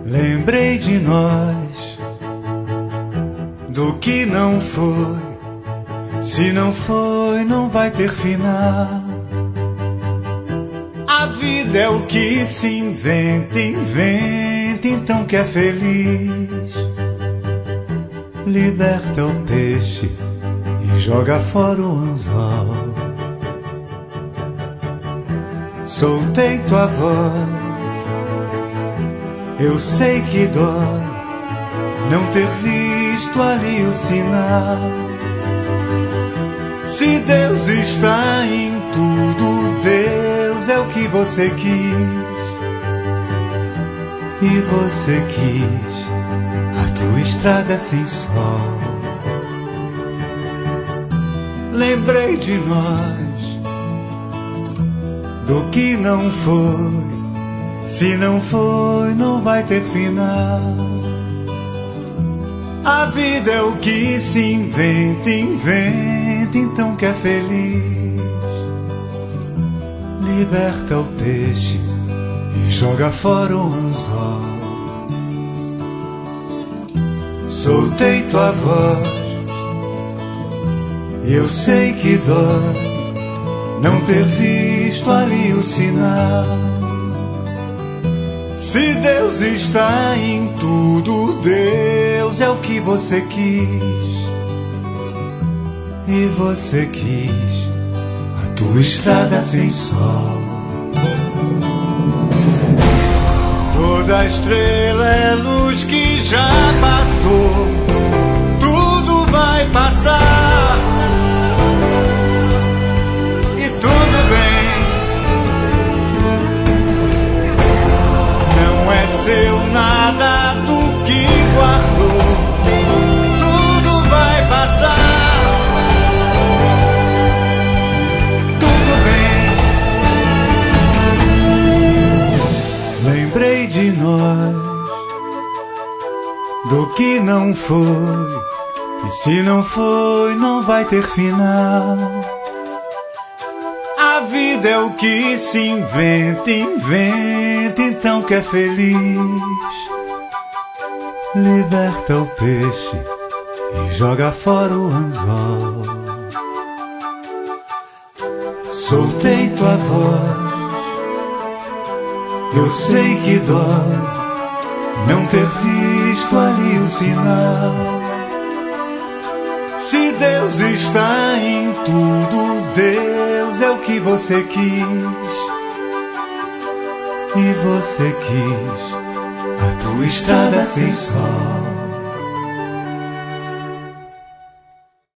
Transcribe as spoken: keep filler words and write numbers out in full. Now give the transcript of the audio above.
Lembrei de nós, do que não foi. Se não foi, não vai ter final. A vida é o que se inventa, inventa, então que é feliz. Liberta o peixe e joga fora o anzol. Soltei tua voz, eu sei que dói não ter visto ali o sinal. Se Deus está em tudo, Deus é o que você quis. E você quis a tua estrada sem sol. Lembrei de nós, do que não foi. Se não foi, não vai ter final. A vida é o que se inventa, inventa, então que é feliz. Liberta o peixe e joga fora o anzol. Soltei tua voz, eu sei que dói não ter visto ali o sinal. Se Deus está em tudo, Deus é o que você quis. E você quis a tua estrada sem sol. Toda estrela é luz que já passou. Tudo vai passar e tudo bem. Não é seu nada do que guardou. Tudo vai passar, tudo bem. Lembrei de nós, do que não foi. E se não foi, não vai ter final. A vida é o que se inventa, inventa, então que é feliz. Liberta o peixe e joga fora o anzol. Soltei tua voz, eu sei que dói não ter visto ali o sinal. Se Deus está em tudo, Deus é o que você quis. E você quis a tua estrada sem sol.